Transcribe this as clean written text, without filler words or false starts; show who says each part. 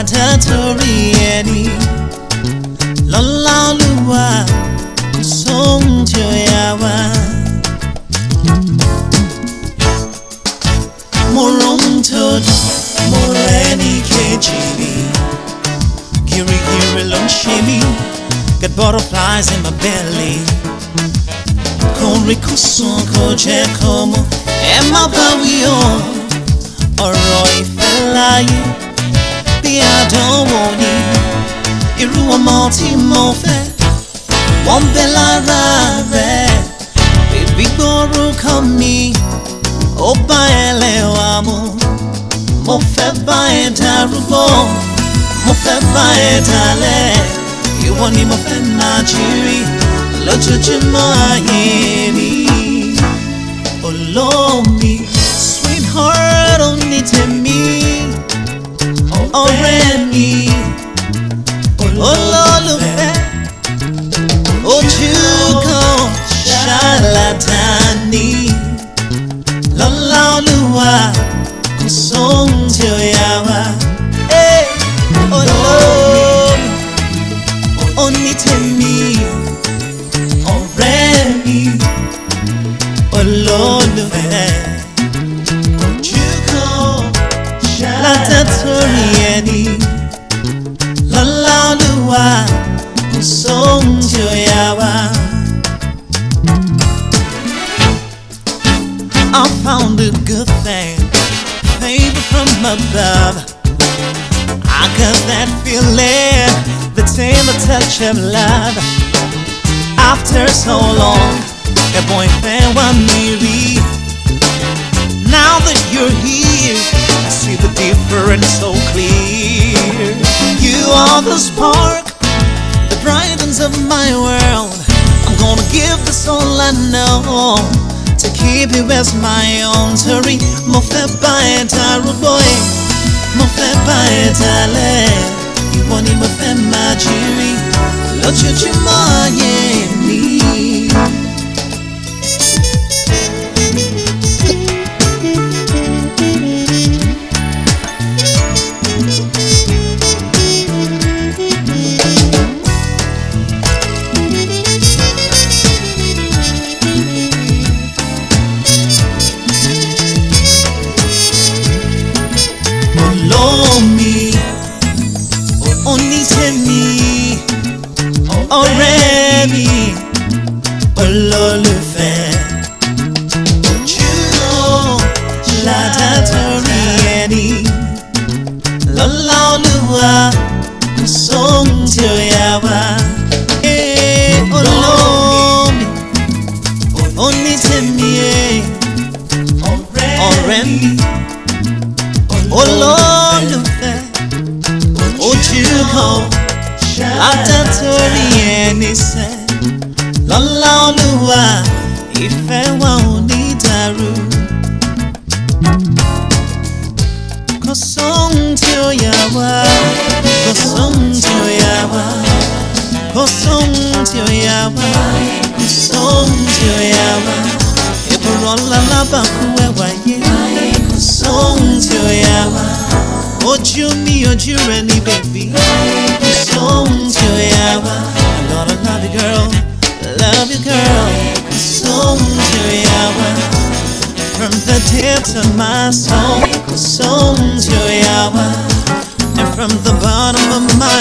Speaker 1: Ladatori eni Lola luwa Song joyawa Morom tod Moreni kejimi Giri giri lunchimi Got butterflies in my belly Kori kusun koje komo Emma bawio Ọ̀rọ̀ ìfẹ́ láyé bí àdánwò ni irú ọmọ tí mo fẹ́ wọ́n bẹ lára rẹ̀ bèbí gbórúkọ mi ó bá ẹlẹ́wà mu mo fẹ́ bá ẹ darúgbó mo fẹ́ bá ẹ dalẹ̀ ìwọ ni mo fẹ́ máa jírí lójoojúmọ́ ayé mi olómi sweetheart only to me ọ̀rẹ́ mi olólùfẹ́ ojú kan ṣàlàdání lọ́lá Olúwa kò sóhun tí ó yà wá olómi only to me ọ̀rẹ́ mi olólùfẹ́. Ladatori eni Lola Oluwa kò sóhun tí ó yà wá. I found a good thing, favor from above. I got that feeling, the tender touch of love. After so long, a boyfriend want me read. Now that you're here, I see the difference so clear. You are the spark that brightens up my world. I'm gonna give this all I know to keep you as my own. Sorry, mo fẹ́ bá ẹ darúgbó mo fẹ́ bá ẹ dalẹ̀ ìwọ ni mo fẹ́ máa jírí lójoojúmọ́ ayé mi. Olómi onítẹ̀mí ọ̀rẹ́ mi olólùfẹ́ ojúmọ́ Ladatori eni Lọ́lá Olúwa kò sóhun tí ó yà wá. Olómi onítẹ̀mí ọ̀rẹ́ mi olólùfẹ́ ojú kan Ladatori eni sẹ́ Lọ́lá Olúwa ìfẹ́ wa ò ní dàrú. Kò sóhun tí ó yà wá kò sóhun tí ó yà wá kò sóhun tí ó yà wá kò sóhun tí ó yà wá ìbúrọ̀ ńlá lábàkú ẹwà yé kò sóhun tí ó yà wá ojú mi ojú rẹ ní bèbí kò sóhun tí ó yà wá. I'm gonna love you girl, love you girl kò sóhun tí ó yà wá. From the depths of my soul kò sóhun tí ó yà wá. And from the bottom of my